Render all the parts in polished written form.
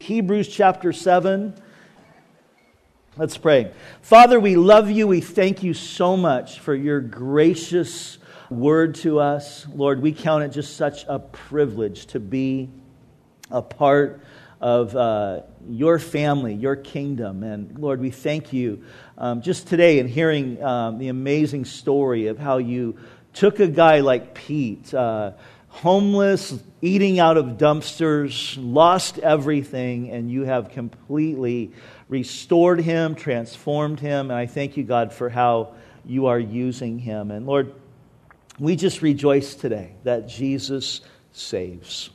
Hebrews chapter 7. Let's pray. Father, we love you. We thank you so much for your gracious word to us. Lord, we count it just such a privilege to be a part of your family, your kingdom. And Lord, we thank you just today in hearing the amazing story of how you took a guy like Pete, homeless, eating out of dumpsters, lost everything, and you have completely restored him, transformed him. And I thank you, God, for how you are using him. And Lord, we just rejoice today that Jesus saves.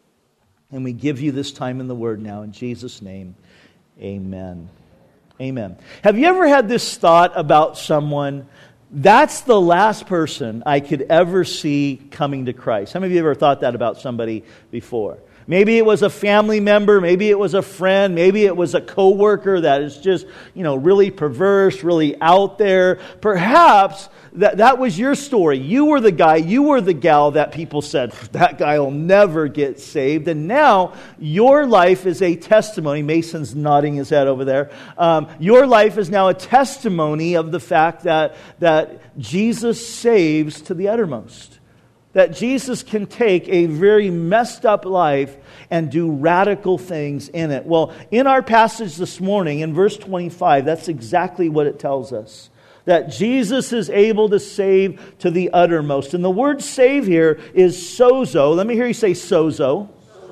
And we give you this time in the Word now. In Jesus' name, amen. Amen. Have you ever had this thought about someone? That's the last person I could ever see coming to Christ. How many of you ever thought that about somebody before? Maybe it was a family member, maybe it was a friend, maybe it was a coworker that is just, really perverse, really out there. Perhaps that was your story. You were the guy, you were the gal that people said, that guy will never get saved. And now your life is a testimony. Mason's nodding his head over there. Your life is now a testimony of the fact that Jesus saves to the uttermost. That Jesus can take a very messed up life and do radical things in it. Well, in our passage this morning, in verse 25, that's exactly what it tells us. That Jesus is able to save to the uttermost. And the word save here is sozo. Let me hear you say sozo.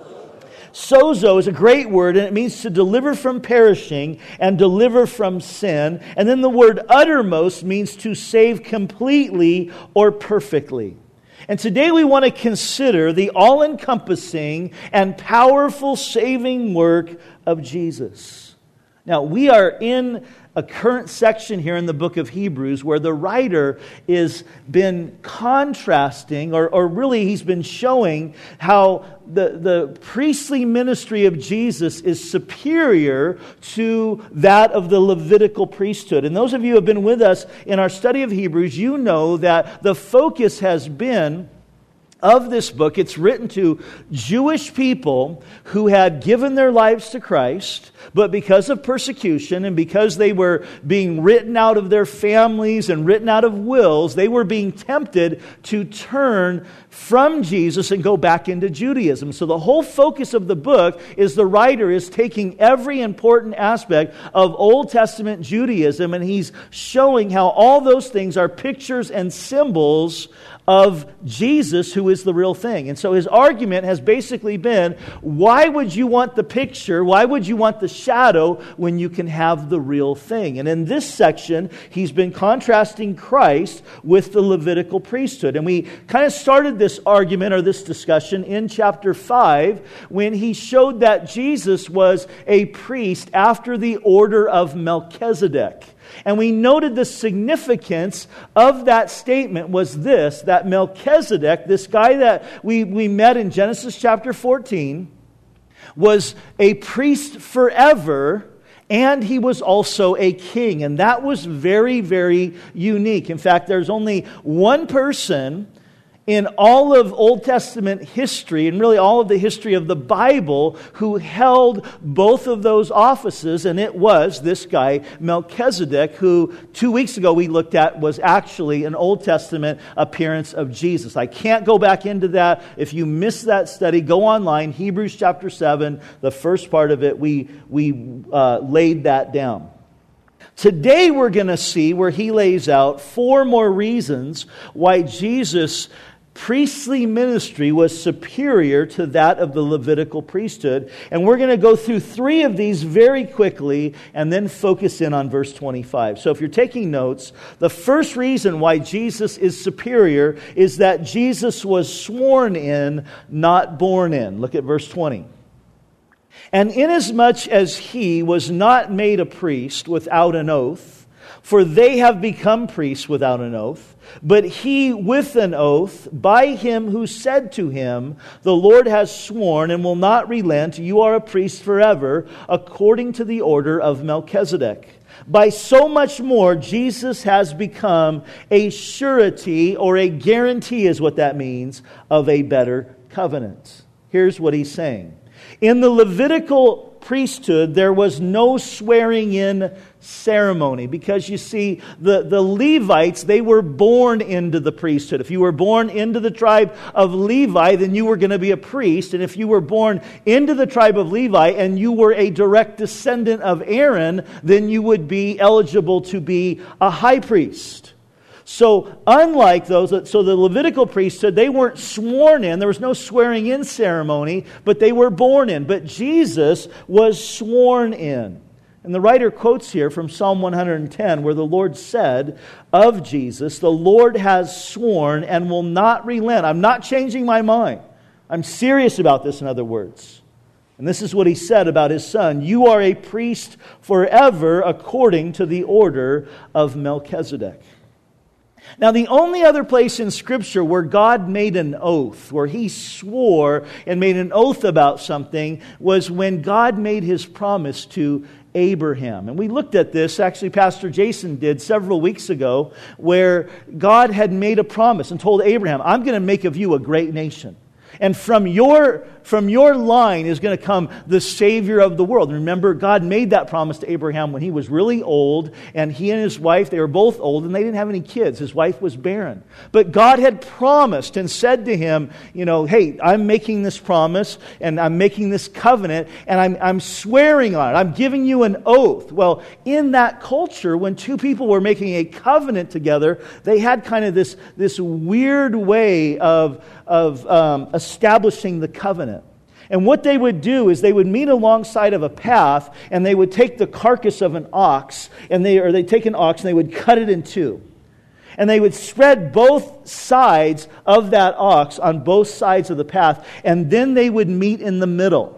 Sozo is a great word, and it means to deliver from perishing and deliver from sin. And then the word uttermost means to save completely or perfectly. And today we want to consider the all-encompassing and powerful saving work of Jesus. Now, we are in a current section here in the book of Hebrews where the writer has been contrasting, or really he's been showing how the priestly ministry of Jesus is superior to that of the Levitical priesthood. And those of you who have been with us in our study of Hebrews, you know that the focus has been of this book. It's written to Jewish people who had given their lives to Christ, but because of persecution and because they were being written out of their families and written out of wills, they were being tempted to turn from Jesus and go back into Judaism. So the whole focus of the book is the writer is taking every important aspect of Old Testament Judaism, and he's showing how all those things are pictures and symbols of Jesus, who is the real thing. And so his argument has basically been, why would you want the picture? Why would you want the shadow when you can have the real thing? And in this section, he's been contrasting Christ with the Levitical priesthood. And we kind of started this argument or this discussion in chapter 5 when he showed that Jesus was a priest after the order of Melchizedek. And we noted the significance of that statement was this, that Melchizedek, this guy that we met in Genesis chapter 14, was a priest forever, and he was also a king. And that was very, very unique. In fact, there's only one person in all of Old Testament history, and really all of the history of the Bible, who held both of those offices, and it was this guy, Melchizedek, who 2 weeks ago we looked at was actually an Old Testament appearance of Jesus. I can't go back into that. If you missed that study, go online, Hebrews chapter 7, the first part of it, we laid that down. Today we're going to see where he lays out 4 more reasons why Jesus' priestly ministry was superior to that of the Levitical priesthood. And we're going to go through 3 of these very quickly and then focus in on verse 25. So if you're taking notes, the first reason why Jesus is superior is that Jesus was sworn in, not born in. Look at verse 20. And inasmuch as he was not made a priest without an oath, for they have become priests without an oath, but he with an oath, by him who said to him, the Lord has sworn and will not relent, you are a priest forever, according to the order of Melchizedek. By so much more, Jesus has become a surety, or a guarantee is what that means, of a better covenant. Here's what he's saying. In the Levitical priesthood, there was no swearing in ceremony. Because you see, the Levites, they were born into the priesthood. If you were born into the tribe of Levi, then you were going to be a priest. And if you were born into the tribe of Levi and you were a direct descendant of Aaron, then you would be eligible to be a high priest. So unlike those, so the Levitical priesthood, they weren't sworn in. There was no swearing in ceremony, but they were born in. But Jesus was sworn in. And the writer quotes here from Psalm 110, where the Lord said of Jesus, "The Lord has sworn and will not relent." I'm not changing my mind. I'm serious about this, in other words. And this is what He said about His Son. "You are a priest forever according to the order of Melchizedek." Now, the only other place in Scripture where God made an oath, where He swore and made an oath about something, was when God made His promise to Abraham. And we looked at this, actually Pastor Jason did several weeks ago, where God had made a promise and told Abraham, "I'm going to make of you a great nation. And from your line is going to come the Savior of the world." Remember, God made that promise to Abraham when he was really old, and he and his wife, they were both old, and they didn't have any kids. His wife was barren. But God had promised and said to him, "Hey, I'm making this promise, and I'm making this covenant, and I'm swearing on it. I'm giving you an oath." Well, in that culture, when two people were making a covenant together, they had kind of this weird way of establishing the covenant. And what they would do is they would meet alongside of a path, and they would take the carcass of an ox, they'd take an ox and they would cut it in two. And they would spread both sides of that ox on both sides of the path, and then they would meet in the middle.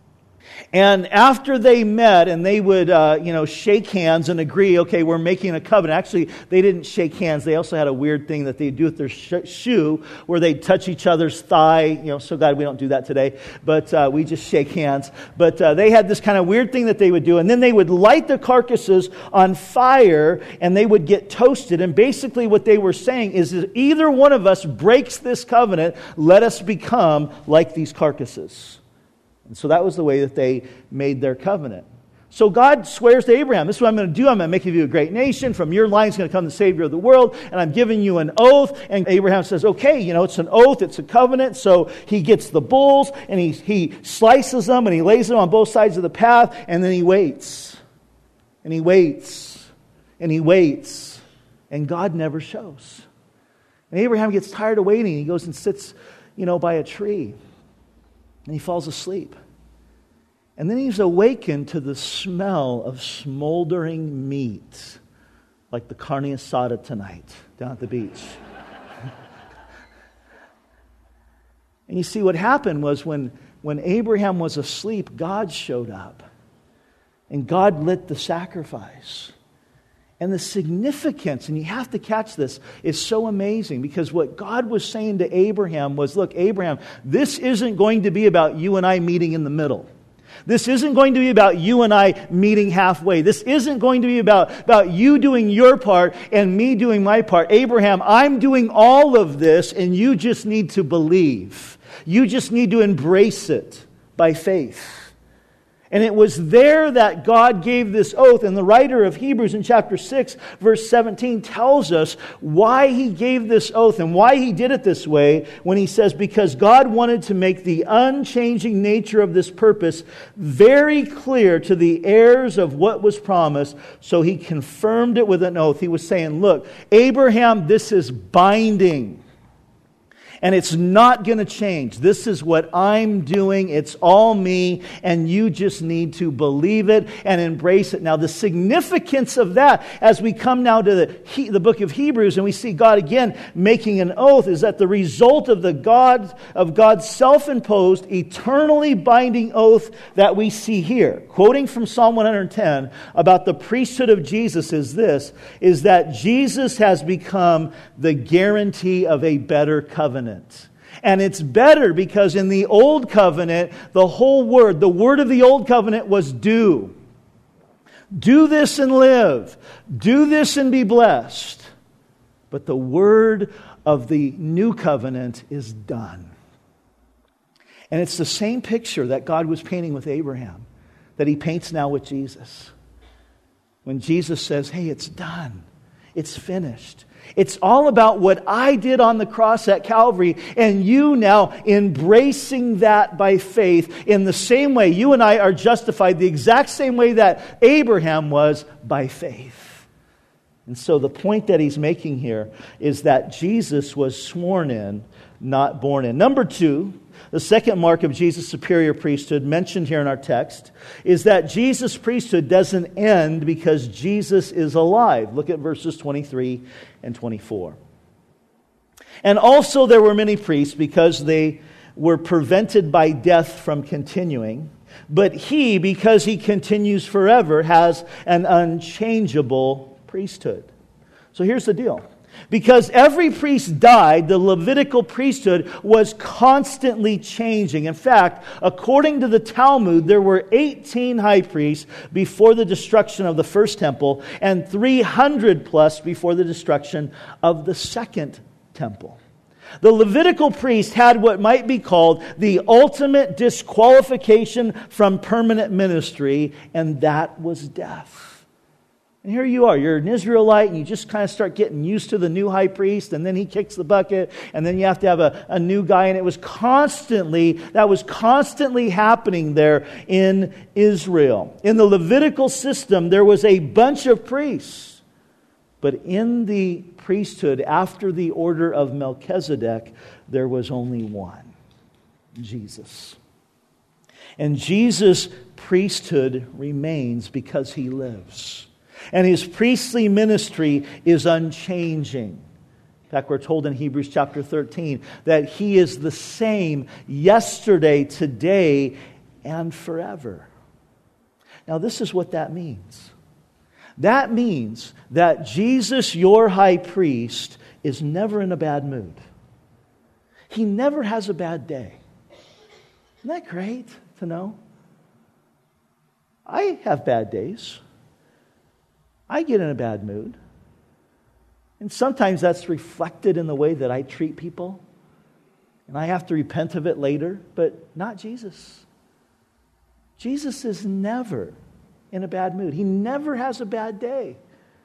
And after they met and they would, shake hands and agree, okay, we're making a covenant. Actually, they didn't shake hands. They also had a weird thing that they'd do with their shoe where they'd touch each other's thigh. So glad we don't do that today. But we just shake hands. But they had this kind of weird thing that they would do. And then they would light the carcasses on fire and they would get toasted. And basically what they were saying is if either one of us breaks this covenant, let us become like these carcasses. And so that was the way that they made their covenant. So God swears to Abraham, "This is what I'm going to do. I'm going to make of you a great nation. From your line is going to come the Savior of the world. And I'm giving you an oath." And Abraham says, "Okay, it's an oath. It's a covenant." So he gets the bulls and he slices them and he lays them on both sides of the path. And then he waits. And he waits. And he waits. And God never shows. And Abraham gets tired of waiting. He goes and sits, by a tree. And he falls asleep. And then he's awakened to the smell of smoldering meat, like the carne asada tonight down at the beach. And you see, what happened was when Abraham was asleep, God showed up. And God lit the sacrifice. And the significance, and you have to catch this, is so amazing because what God was saying to Abraham was, look, Abraham, this isn't going to be about you and I meeting in the middle. This isn't going to be about you and I meeting halfway. This isn't going to be about you doing your part and me doing my part. Abraham, I'm doing all of this and you just need to believe. You just need to embrace it by faith. And it was there that God gave this oath. And the writer of Hebrews in chapter 6, verse 17 tells us why he gave this oath and why he did it this way when he says, because God wanted to make the unchanging nature of this purpose very clear to the heirs of what was promised. So he confirmed it with an oath. He was saying, look, Abraham, this is binding. And it's not going to change. This is what I'm doing. It's all me. And you just need to believe it and embrace it. Now, the significance of that, as we come now to the book of Hebrews, and we see God again making an oath, is that the result of God's self-imposed, eternally binding oath that we see here, quoting from Psalm 110 about the priesthood of Jesus, is that Jesus has become the guarantee of a better covenant. And it's better because in the old covenant, the word of the old covenant was do. Do this and live. Do this and be blessed. But the word of the new covenant is done. And it's the same picture that God was painting with Abraham. that he paints now with Jesus. When Jesus says, hey, it's done. It's finished. It's all about what I did on the cross at Calvary, and you now embracing that by faith in the same way you and I are justified, the exact same way that Abraham was, by faith. And so the point that he's making here is that Jesus was sworn in, not born in. Number two, the second mark of Jesus' superior priesthood mentioned here in our text is that Jesus' priesthood doesn't end because Jesus is alive. Look at verses 23 and 24. And also there were many priests because they were prevented by death from continuing. But he, because he continues forever, has an unchangeable priesthood. So here's the deal. Because every priest died, the Levitical priesthood was constantly changing. In fact, according to the Talmud, there were 18 high priests before the destruction of the first temple and 300 plus before the destruction of the second temple. The Levitical priest had what might be called the ultimate disqualification from permanent ministry, and that was death. And here you are, you're an Israelite, and you just kind of start getting used to the new high priest, and then he kicks the bucket, and then you have to have a new guy, and that was constantly happening there in Israel. In the Levitical system, there was a bunch of priests, but in the priesthood, after the order of Melchizedek, there was only one, Jesus. And Jesus' priesthood remains because he lives. And his priestly ministry is unchanging. In fact, we're told in Hebrews chapter 13 that he is the same yesterday, today, and forever. Now, this is what that means. That means that Jesus, your high priest, is never in a bad mood. He never has a bad day. Isn't that great to know? I have bad days. I get in a bad mood. And sometimes that's reflected in the way that I treat people. And I have to repent of it later, but not Jesus. Jesus is never in a bad mood. He never has a bad day.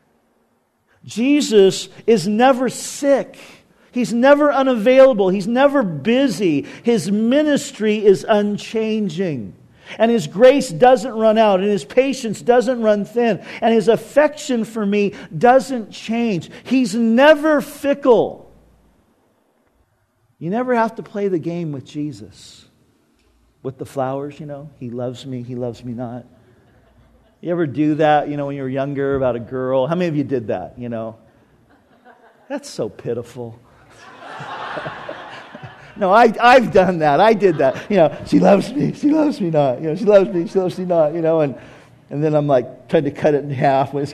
Jesus is never sick. He's never unavailable. He's never busy. His ministry is unchanging. And his grace doesn't run out, and his patience doesn't run thin, and his affection for me doesn't change. He's never fickle. You never have to play the game with Jesus. With the flowers, he loves me not. You ever do that, when you were younger about a girl? How many of you did that, That's so pitiful. No, I've done that. I did that. She loves me not. She loves me not. And then I'm like trying to cut it in half when it's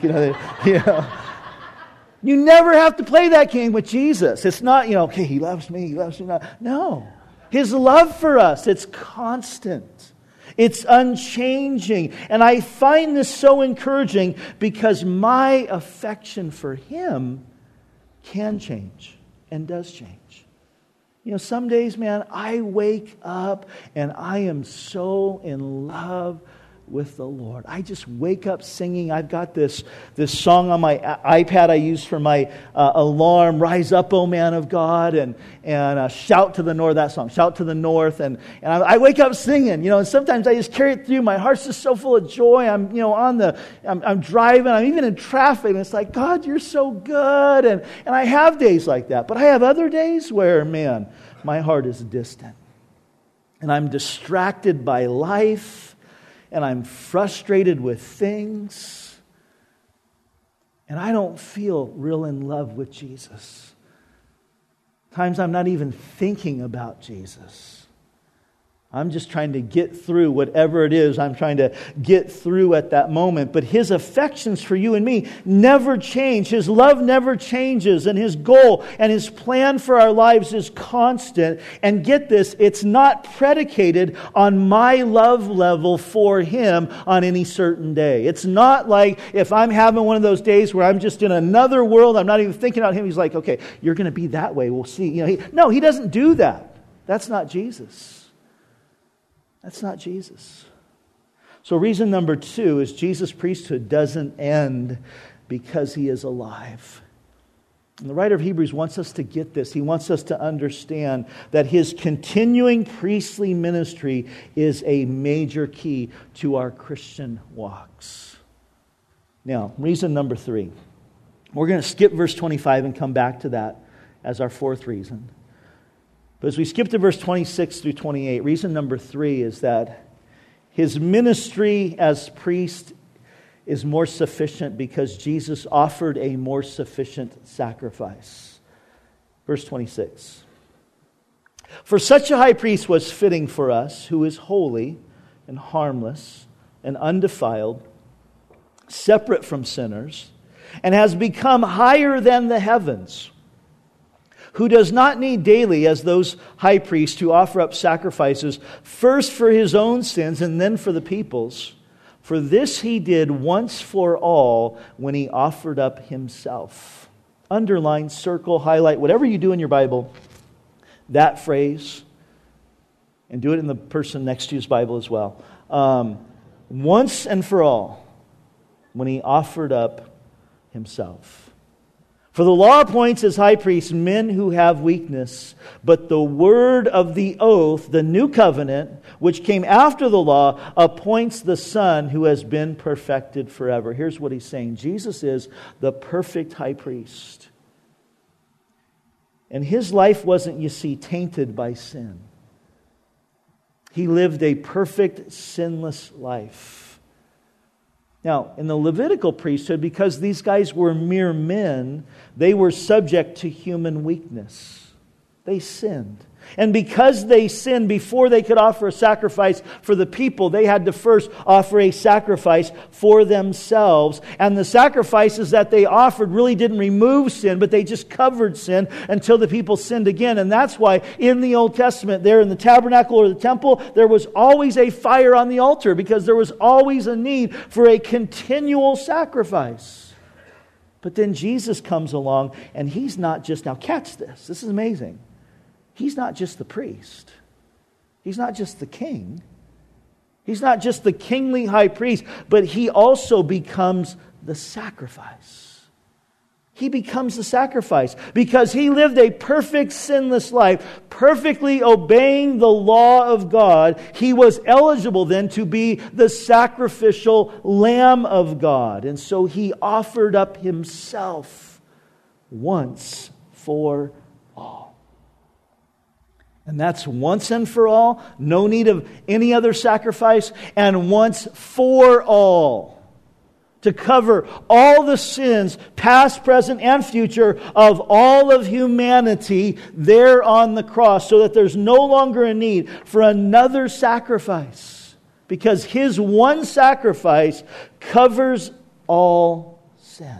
You never have to play that game with Jesus. It's not, okay, he loves me not. No. His love for us, it's constant. It's unchanging. And I find this so encouraging because my affection for him can change and does change. Some days, man, I wake up and I am so in love with the Lord. I just wake up singing. I've got this song on my iPad I use for my alarm, Rise Up, O Man of God, and Shout to the North, that song, Shout to the North. And I wake up singing, and sometimes I just carry it through. My heart's just so full of joy. I'm driving, I'm even in traffic, and it's like, God, you're so good. And I have days like that. But I have other days where, man, my heart is distant. And I'm distracted by life. And I'm frustrated with things. And I don't feel real in love with Jesus. Times I'm not even thinking about Jesus. I'm just trying to get through whatever it is I'm trying to get through at that moment. But his affections for you and me never change. His love never changes. And his goal and his plan for our lives is constant. And get this, it's not predicated on my love level for him on any certain day. It's not like if I'm having one of those days where I'm just in another world, I'm not even thinking about him. He's like, okay, you're going to be that way. We'll see. No, he doesn't do that. That's not Jesus. That's not Jesus. So reason number 2 is Jesus' priesthood doesn't end because he is alive. And the writer of Hebrews wants us to get this. He wants us to understand that his continuing priestly ministry is a major key to our Christian walks. Now, reason number 3. We're going to skip verse 25 and come back to that as our 4th reason. But as we skip to verse 26 through 28, reason number 3 is that his ministry as priest is more sufficient because Jesus offered a more sufficient sacrifice. Verse 26. For such a high priest was fitting for us, who is holy and harmless and undefiled, separate from sinners, and has become higher than the heavens, who does not need daily, as those high priests, to offer up sacrifices, first for his own sins and then for the people's. For this he did once for all when he offered up himself. Underline, circle, highlight, whatever you do in your Bible, that phrase, and do it in the person next to you's Bible as well. Once and for all when he offered up himself. For the law appoints as high priests men who have weakness, but the word of the oath, the new covenant, which came after the law, appoints the Son who has been perfected forever. Here's what he's saying. Jesus is the perfect high priest. And his life wasn't, you see, tainted by sin. He lived a perfect, sinless life. Now, in the Levitical priesthood, because these guys were mere men, they were subject to human weakness. They sinned. And because they sinned, before they could offer a sacrifice for the people, they had to first offer a sacrifice for themselves. And the sacrifices that they offered really didn't remove sin, but they just covered sin until the people sinned again. And that's why in the Old Testament, there in the tabernacle or the temple, there was always a fire on the altar, because there was always a need for a continual sacrifice. But then Jesus comes along, and he's not just, now catch this, this is amazing. He's not just the priest. He's not just the king. He's not just the kingly high priest, but he also becomes the sacrifice. He becomes the sacrifice because he lived a perfect, sinless life, perfectly obeying the law of God. He was eligible then to be the sacrificial Lamb of God. And so he offered up himself once for all. And that's once and for all, no need of any other sacrifice, and once for all, to cover all the sins, past, present, and future, of all of humanity there on the cross, so that there's no longer a need for another sacrifice, because his one sacrifice covers all sin.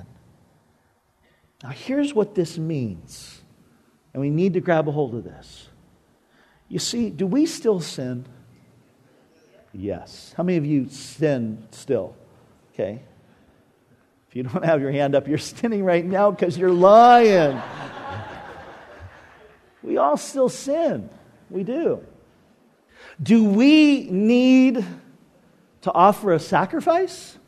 Now here's what this means, and we need to grab a hold of this. You see, do we still sin? Yes. How many of you sin still? Okay. If you don't have your hand up, you're sinning right now because you're lying. We all still sin. We do. Do we need to offer a sacrifice?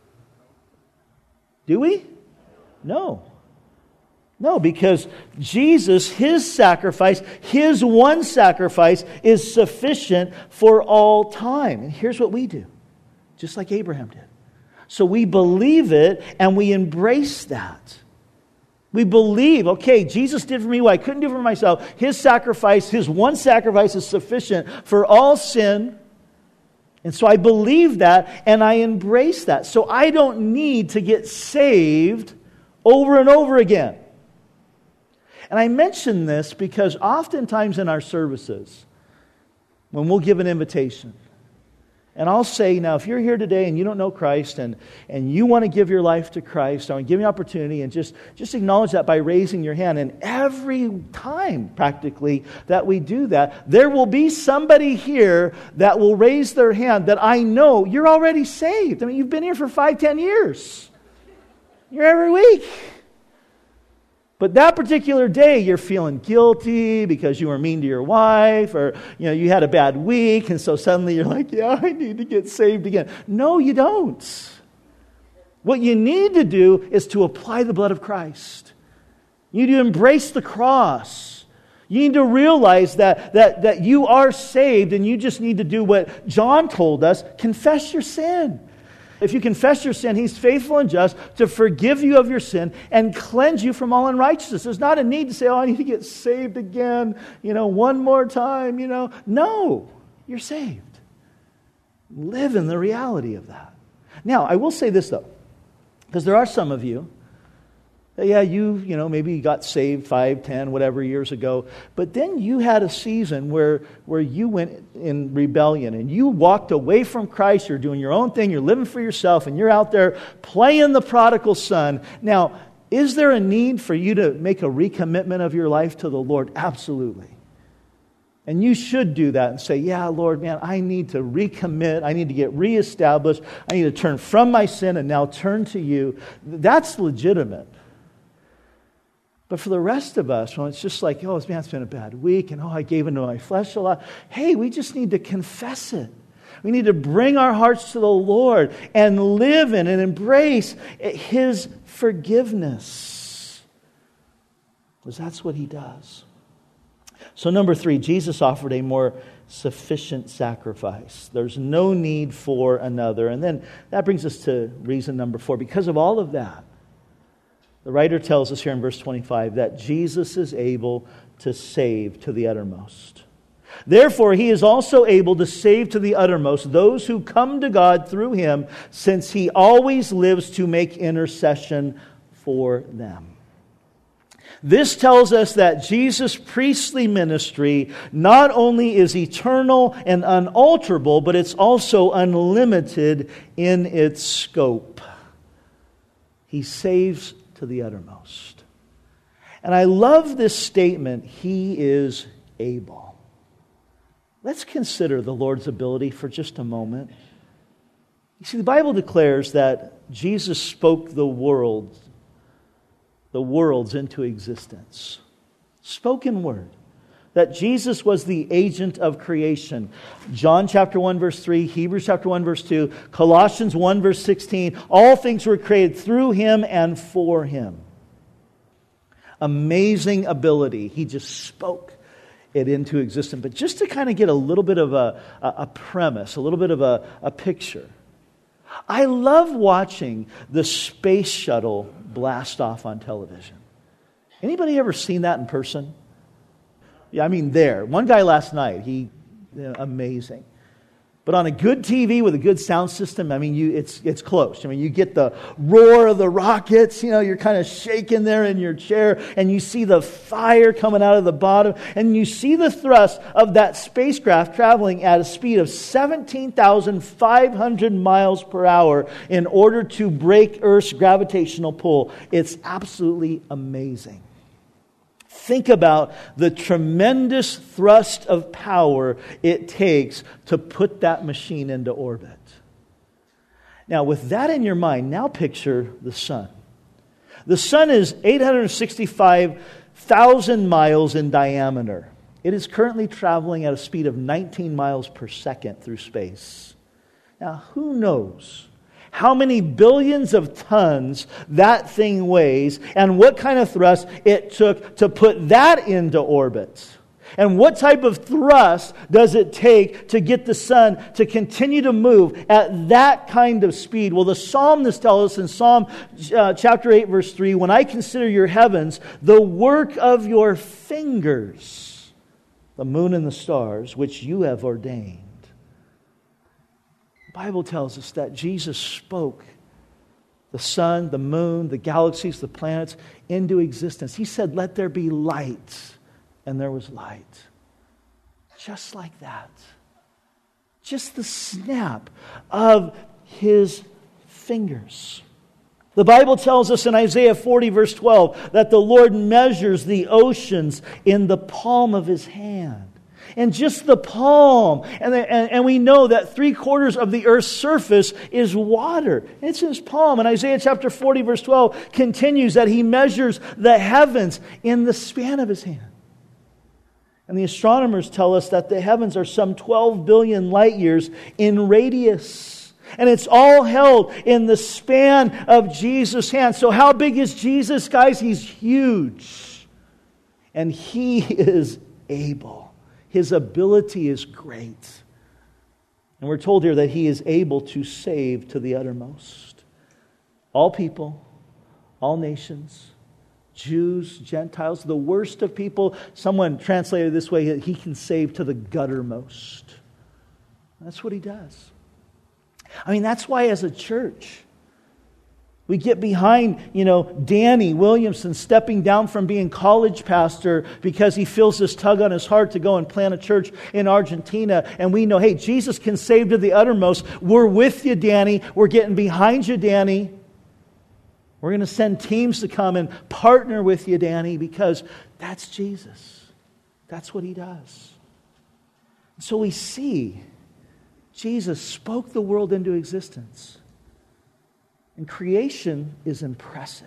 Do we? No. No, because Jesus, his sacrifice, his one sacrifice is sufficient for all time. And here's what we do, just like Abraham did. So we believe it and we embrace that. We believe, okay, Jesus did for me what I couldn't do for myself. His sacrifice, his one sacrifice is sufficient for all sin. And so I believe that and I embrace that. So I don't need to get saved over and over again. And I mention this because oftentimes in our services, when we'll give an invitation, and I'll say, now, if you're here today and you don't know Christ and you want to give your life to Christ, I want to give you an opportunity, and just acknowledge that by raising your hand. And every time, practically, that we do that, there will be somebody here that will raise their hand that I know you're already saved. I mean, you've been here for 5-10 years. You're every week. But that particular day, you're feeling guilty because you were mean to your wife, or you had a bad week, and so suddenly you're like, yeah, I need to get saved again. No, you don't. What you need to do is to apply the blood of Christ. You need to embrace the cross. You need to realize that you are saved, and you just need to do what John told us: confess your sin. If you confess your sin, He's faithful and just to forgive you of your sin and cleanse you from all unrighteousness. There's not a need to say, I need to get saved again, one more time, No, you're saved. Live in the reality of that. Now, I will say this, though, because there are some of you, maybe you got saved 5, 10, whatever years ago, but then you had a season where you went in rebellion and you walked away from Christ. You're doing your own thing. You're living for yourself, and you're out there playing the prodigal son. Now, is there a need for you to make a recommitment of your life to the Lord? Absolutely. And you should do that and say, yeah, Lord, man, I need to recommit. I need to get reestablished. I need to turn from my sin and now turn to you. That's legitimate. But for the rest of us, when it's just like, man, it's been a bad week, and I gave into my flesh a lot. Hey, we just need to confess it. We need to bring our hearts to the Lord and live in and embrace His forgiveness. Because that's what He does. So number 3, Jesus offered a more sufficient sacrifice. There's no need for another. And then that brings us to reason number 4. Because of all of that, the writer tells us here in verse 25 that Jesus is able to save to the uttermost. Therefore, He is also able to save to the uttermost those who come to God through Him, since He always lives to make intercession for them. This tells us that Jesus' priestly ministry not only is eternal and unalterable, but it's also unlimited in its scope. He saves to the uttermost. And I love this statement, He is able. Let's consider the Lord's ability for just a moment. You see, the Bible declares that Jesus spoke the worlds into existence. Spoken word. That Jesus was the agent of creation. John chapter 1 verse 3, Hebrews chapter 1 verse 2, Colossians 1 verse 16. All things were created through Him and for Him. Amazing ability. He just spoke it into existence. But just to kind of get a little bit of a premise, a little bit of a picture. I love watching the space shuttle blast off on television. Anybody ever seen that in person? Yeah, there. One guy last night, amazing. But on a good TV with a good sound system, it's close. You get the roar of the rockets. You're kind of shaking there in your chair, and you see the fire coming out of the bottom, and you see the thrust of that spacecraft traveling at a speed of 17,500 miles per hour in order to break Earth's gravitational pull. It's absolutely amazing. Think about the tremendous thrust of power it takes to put that machine into orbit. Now, with that in your mind, now picture the sun. The sun is 865,000 miles in diameter. It is currently traveling at a speed of 19 miles per second through space. Now, who knows how many billions of tons that thing weighs, and what kind of thrust it took to put that into orbit. And what type of thrust does it take to get the sun to continue to move at that kind of speed? Well, the psalmist tells us in Psalm chapter 8, verse 3, when I consider your heavens, the work of your fingers, the moon and the stars, which you have ordained. The Bible tells us that Jesus spoke the sun, the moon, the galaxies, the planets into existence. He said, let there be light. And there was light. Just like that. Just the snap of His fingers. The Bible tells us in Isaiah 40 verse 12 that the Lord measures the oceans in the palm of His hand. and just the palm. And we know that 3/4 of the earth's surface is water. It's His palm. And Isaiah chapter 40 verse 12 continues that He measures the heavens in the span of His hand. And the astronomers tell us that the heavens are some 12 billion light years in radius. And it's all held in the span of Jesus' hand. So how big is Jesus, guys? He's huge. And He is able. His ability is great. And we're told here that He is able to save to the uttermost. All people, all nations, Jews, Gentiles, the worst of people. Someone translated it this way, He can save to the guttermost. That's what He does. I mean, that's why as a church, we get behind, Danny Williamson stepping down from being college pastor because he feels this tug on his heart to go and plant a church in Argentina. And we know, hey, Jesus can save to the uttermost. We're with you, Danny. We're getting behind you, Danny. We're going to send teams to come and partner with you, Danny, because that's Jesus. That's what He does. So we see Jesus spoke the world into existence. And creation is impressive.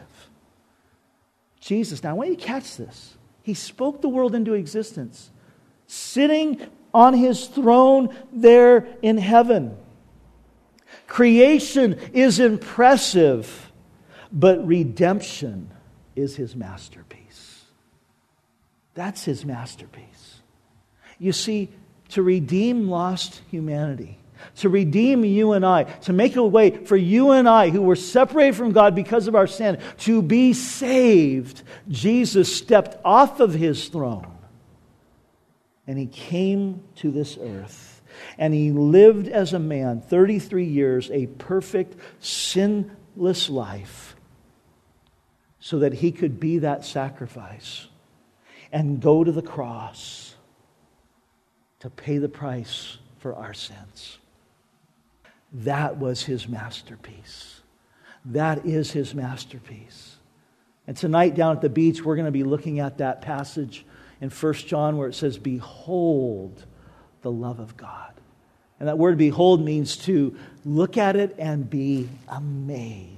Jesus, now I want you to catch this. He spoke the world into existence, sitting on His throne there in heaven. Creation is impressive. But redemption is His masterpiece. That's His masterpiece. You see, to redeem lost humanity, to redeem you and I, to make a way for you and I who were separated from God because of our sin, to be saved, Jesus stepped off of His throne and He came to this earth. And He lived as a man, 33 years, a perfect, sinless life, so that He could be that sacrifice and go to the cross to pay the price for our sins. That was His masterpiece. That is His masterpiece. And tonight down at the beach, we're going to be looking at that passage in 1 John where it says, "Behold the love of God." And that word behold means to look at it and be amazed.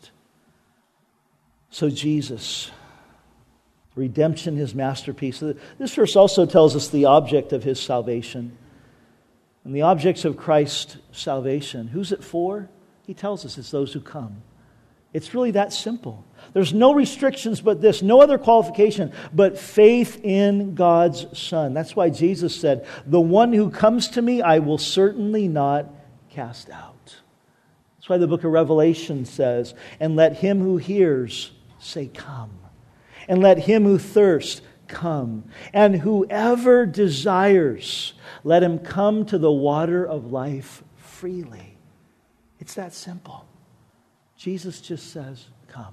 So Jesus, redemption, His masterpiece. This verse also tells us the object of His salvation. And the objects of Christ's salvation, who's it for? He tells us it's those who come. It's really that simple. There's no restrictions but this, no other qualification but faith in God's Son. That's why Jesus said, "The one who comes to me, I will certainly not cast out." That's why the book of Revelation says, "And let him who hears say, come. And let him who thirsts come. And whoever desires, let him come to the water of life freely." It's that simple. Jesus just says, come.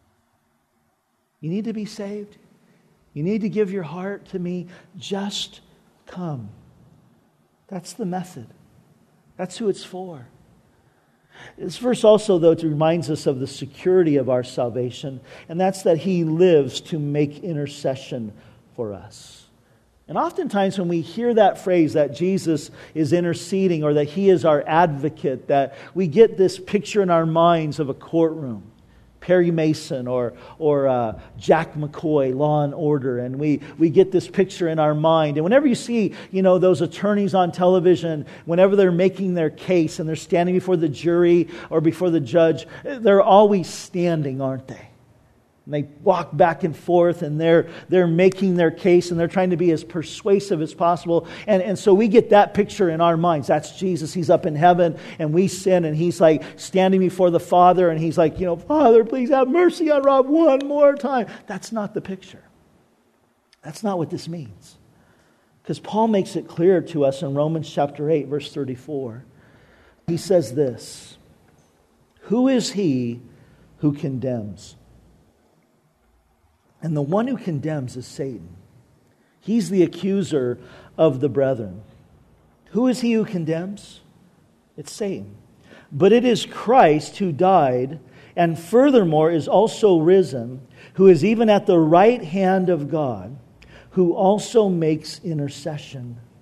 You need to be saved. You need to give your heart to me. Just come. That's the method. That's who it's for. This verse also, though, reminds us of the security of our salvation, and that's that He lives to make intercession for us. And oftentimes when we hear that phrase that Jesus is interceding or that He is our advocate, that we get this picture in our minds of a courtroom. Perry Mason or Jack McCoy, Law and Order, and we get this picture in our mind. And whenever you see, those attorneys on television, whenever they're making their case and they're standing before the jury or before the judge, they're always standing, aren't they? And they walk back and forth and they're making their case and they're trying to be as persuasive as possible. And so we get that picture in our minds. That's Jesus. He's up in heaven and we sin and He's like standing before the Father and He's like, "Father, please have mercy on Rob one more time." That's not the picture. That's not what this means. Because Paul makes it clear to us in Romans chapter 8, verse 34. He says this, "Who is he who condemns? And the one who condemns is Satan. He's the accuser of the brethren." Who is he who condemns? It's Satan. But it is Christ who died, and furthermore is also risen, who is even at the right hand of God, who also makes intercession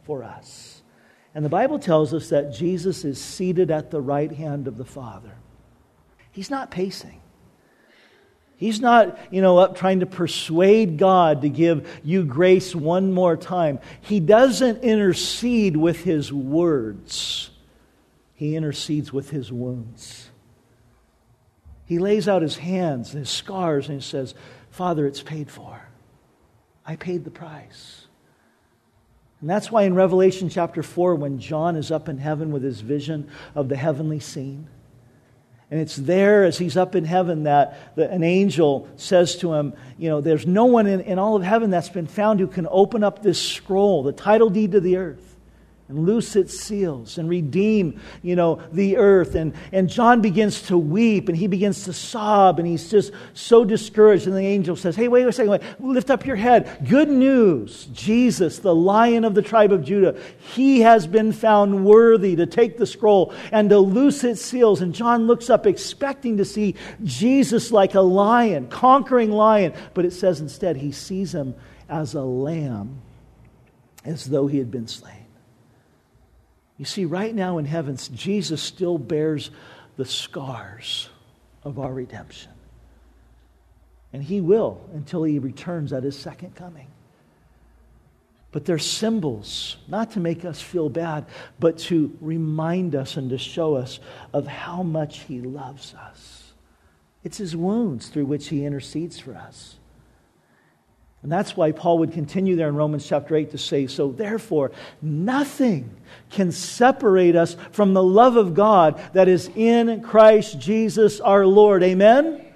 for us. And the Bible tells us that Jesus is seated at the right hand of the Father. He's not pacing. He's not, up trying to persuade God to give you grace one more time. He doesn't intercede with His words. He intercedes with His wounds. He lays out His hands and His scars and He says, Father, it's paid for. I paid the price. And that's why in Revelation chapter 4, when John is up in heaven with his vision of the heavenly scene, and it's there as he's up in heaven that an angel says to him, there's no one in all of heaven that's been found who can open up this scroll, the title deed to the earth, and loose its seals and redeem, the earth. And John begins to weep and he begins to sob and he's just so discouraged. And the angel says, hey, wait a second, lift up your head. Good news, Jesus, the Lion of the tribe of Judah, He has been found worthy to take the scroll and to loose its seals. And John looks up expecting to see Jesus like a lion, conquering lion. But it says instead he sees Him as a lamb, as though He had been slain. You see, right now in heaven, Jesus still bears the scars of our redemption. And He will until He returns at His second coming. But they're symbols, not to make us feel bad, but to remind us and to show us of how much He loves us. It's His wounds through which He intercedes for us. And that's why Paul would continue there in Romans chapter 8 to say, so therefore, nothing can separate us from the love of God that is in Christ Jesus our Lord. Amen? Amen.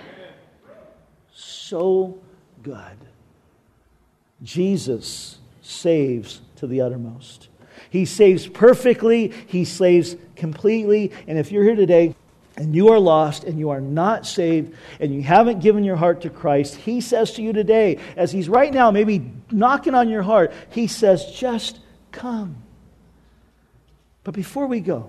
So good. Jesus saves to the uttermost. He saves perfectly. He saves completely. And if you're here today, and you are lost, and you are not saved, and you haven't given your heart to Christ, He says to you today, as He's right now maybe knocking on your heart, He says, just come. But before we go,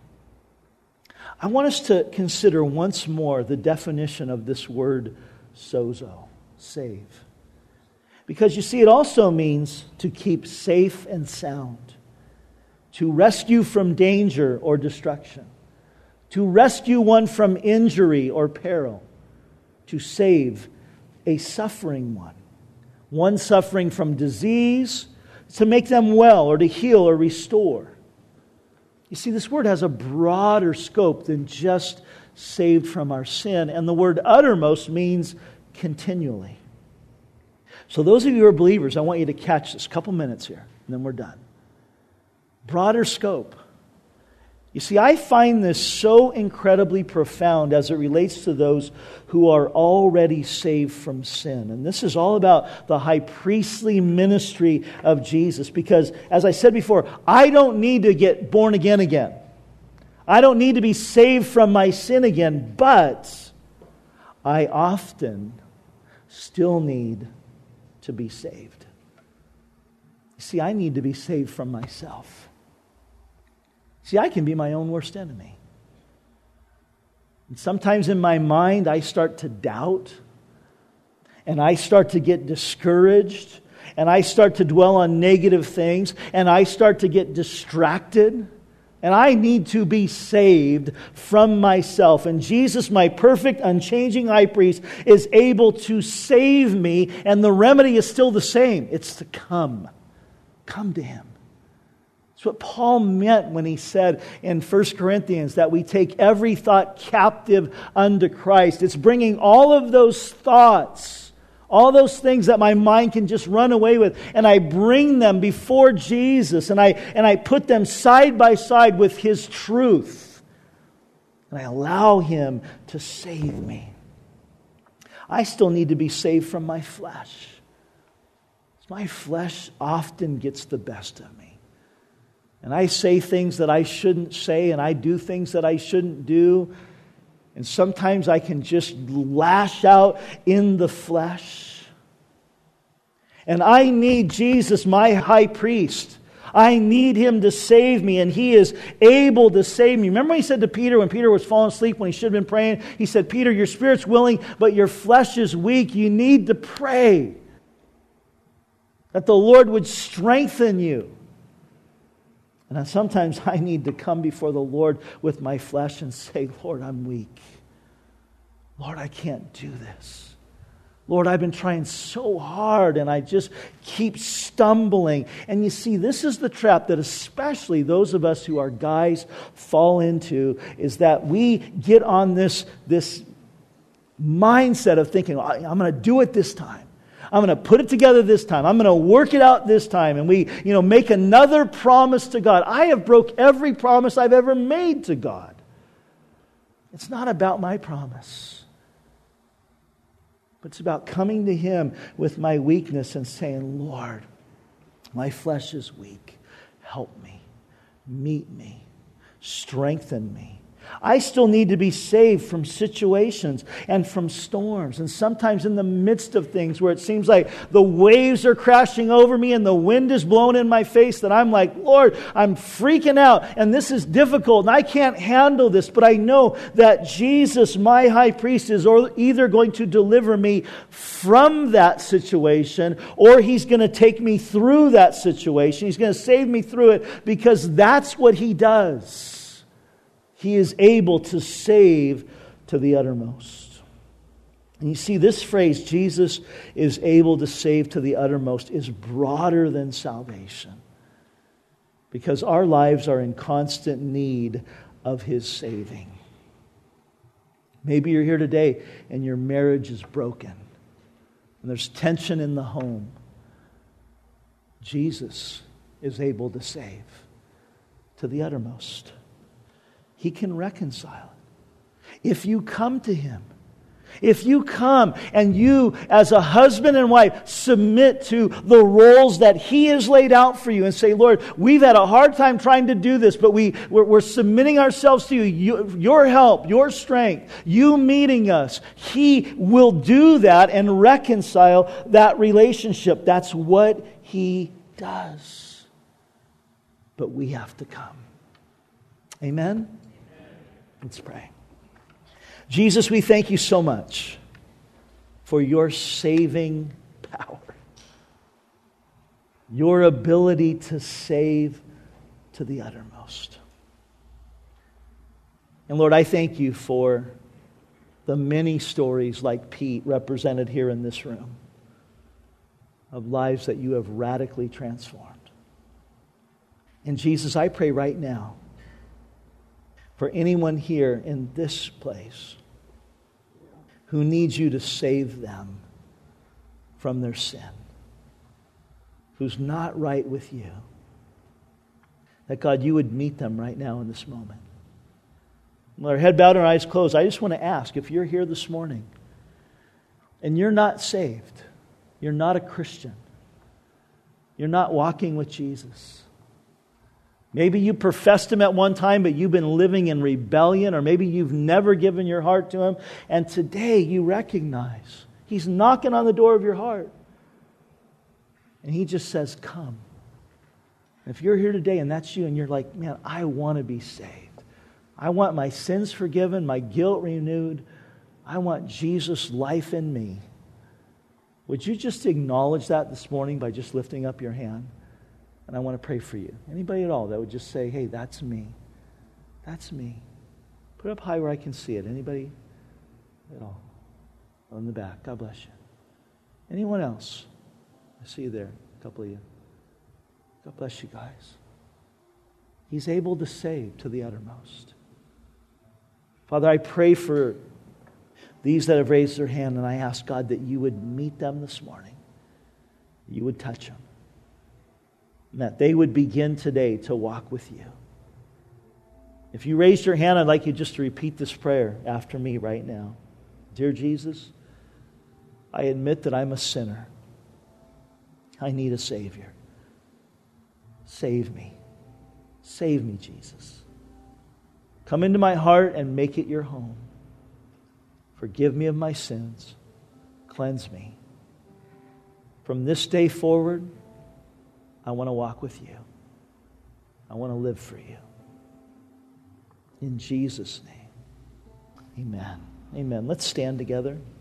I want us to consider once more the definition of this word sozo, save. Because you see, it also means to keep safe and sound, to rescue from danger or destruction, to rescue one from injury or peril, to save a suffering one suffering from disease, to make them well or to heal or restore. You see, this word has a broader scope than just saved from our sin, and the word uttermost means continually. So those of you who are believers, I want you to catch this, a couple minutes here, and then we're done. Broader scope. You see, I find this so incredibly profound as it relates to those who are already saved from sin. And this is all about the high priestly ministry of Jesus. Because, as I said before, I don't need to get born again. I don't need to be saved from my sin again. But I often still need to be saved. You see, I need to be saved from myself. See, I can be my own worst enemy. And sometimes in my mind, I start to doubt, and I start to get discouraged, and I start to dwell on negative things, and I start to get distracted, and I need to be saved from myself. And Jesus, my perfect, unchanging high priest, is able to save me, and the remedy is still the same. It's to come. Come to Him. That's what Paul meant when he said in 1 Corinthians that we take every thought captive unto Christ. It's bringing all of those thoughts, all those things that my mind can just run away with, and I bring them before Jesus, and I put them side by side with His truth, and I allow Him to save me. I still need to be saved from my flesh. My flesh often gets the best of me. And I say things that I shouldn't say, and I do things that I shouldn't do. And sometimes I can just lash out in the flesh. And I need Jesus, my high priest. I need Him to save me, and He is able to save me. Remember He said to Peter when Peter was falling asleep, when he should have been praying? He said, Peter, your spirit's willing, but your flesh is weak. You need to pray that the Lord would strengthen you. And sometimes I need to come before the Lord with my flesh and say, Lord, I'm weak. Lord, I can't do this. Lord, I've been trying so hard and I just keep stumbling. And you see, this is the trap that especially those of us who are guys fall into, is that we get on this mindset of thinking, I'm going to do it this time. I'm going to put it together this time. I'm going to work it out this time. And we, make another promise to God. I have broke every promise I've ever made to God. It's not about my promise. But it's about coming to Him with my weakness and saying, Lord, my flesh is weak. Help me. Meet me. Strengthen me. I still need to be saved from situations and from storms. And sometimes in the midst of things where it seems like the waves are crashing over me and the wind is blowing in my face, that I'm like, Lord, I'm freaking out and this is difficult and I can't handle this. But I know that Jesus, my high priest, is either going to deliver me from that situation or He's going to take me through that situation. He's going to save me through it because that's what He does. He is able to save to the uttermost. And you see, this phrase, Jesus is able to save to the uttermost, is broader than salvation. Because our lives are in constant need of His saving. Maybe you're here today and your marriage is broken. And there's tension in the home. Jesus is able to save to the uttermost. He can reconcile it. If you come to Him, if you come and you, as a husband and wife, submit to the roles that He has laid out for you and say, Lord, we've had a hard time trying to do this, but we're submitting ourselves to you. Your help, your strength, you meeting us. He will do that and reconcile that relationship. That's what He does. But we have to come. Amen? Let's pray. Jesus, we thank You so much for Your saving power. Your ability to save to the uttermost. And Lord, I thank You for the many stories like Pete represented here in this room of lives that You have radically transformed. And Jesus, I pray right now for anyone here in this place who needs You to save them from their sin, who's not right with You, that God, You would meet them right now in this moment. With our head bowed and our eyes closed, I just want to ask, if you're here this morning and you're not saved, you're not a Christian, you're not walking with Jesus, maybe you professed Him at one time, but you've been living in rebellion, or maybe you've never given your heart to Him, and today you recognize He's knocking on the door of your heart. And He just says, come. If you're here today and that's you, and you're like, man, I want to be saved. I want my sins forgiven, my guilt renewed. I want Jesus' life in me. Would you just acknowledge that this morning by just lifting up your hand? And I want to pray for you. Anybody at all that would just say, hey, that's me. That's me. Put it up high where I can see it. Anybody at all? On the back. God bless you. Anyone else? I see you there. A couple of you. God bless you guys. He's able to save to the uttermost. Father, I pray for these that have raised their hand, and I ask, God, that You would meet them this morning. You would touch them. And that they would begin today to walk with You. If you raised your hand, I'd like you just to repeat this prayer after me right now. Dear Jesus, I admit that I'm a sinner. I need a Savior. Save me. Save me, Jesus. Come into my heart and make it Your home. Forgive me of my sins. Cleanse me. From this day forward, I want to walk with You. I want to live for You. In Jesus' name, amen. Amen. Let's stand together.